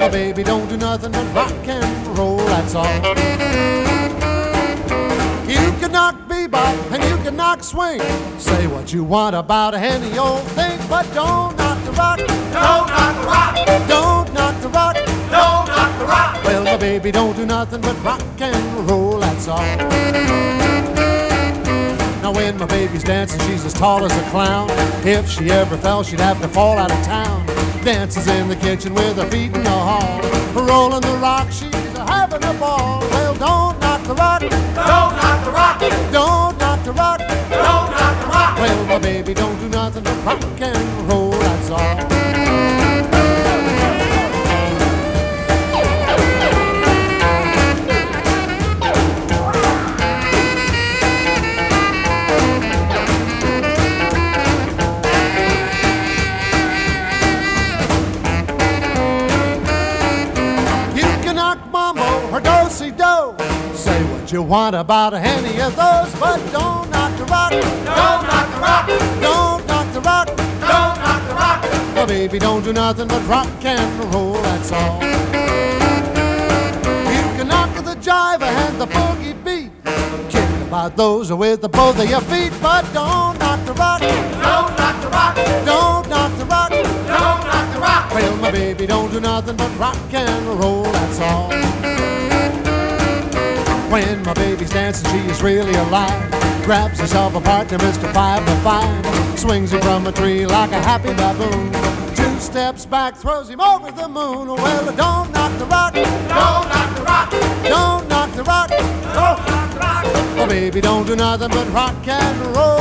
my baby don't do nothing but rock and roll, that's all. You can knock bebop and you can knock swing. Say what you want about any old thing, but don't knock the rock. Don't knock the rock. Don't knock the rock. Don't knock the rock. Well, my baby don't do nothing but rock and roll, that's all. Now when my baby's dancing, she's as tall as a clown. If she ever fell, she'd have to fall out of town. Dances in the kitchen with her feet in the hall. Rolling the rock, she's having a ball. Well, don't knock the rock. Don't knock the rock. Don't knock the rock. Don't knock the rock. Well, my baby don't do nothing but rock and roll, that's all. Do. Say what you want about any of those, but don't knock the rock. Don't knock the rock. Don't knock the rock. Don't knock the rock. Well, baby, don't do nothing but rock and roll, that's all. You can knock the jive and the boogie beat. Kick about those with the both of your feet, but don't knock the rock. Don't knock the rock. Don't knock the rock. Don't knock the rock. Well, my baby don't do nothing but rock and roll, that's all. When my baby's dancing, she is really alive. Grabs herself a partner, Mr. 5 to 5. Swings him from a tree like a happy baboon. 2 steps back, throws him over the moon. Well, don't knock the rock. Don't knock the rock. Don't knock the rock. Don't knock the rock. Oh, baby, don't do nothing but rock and roll.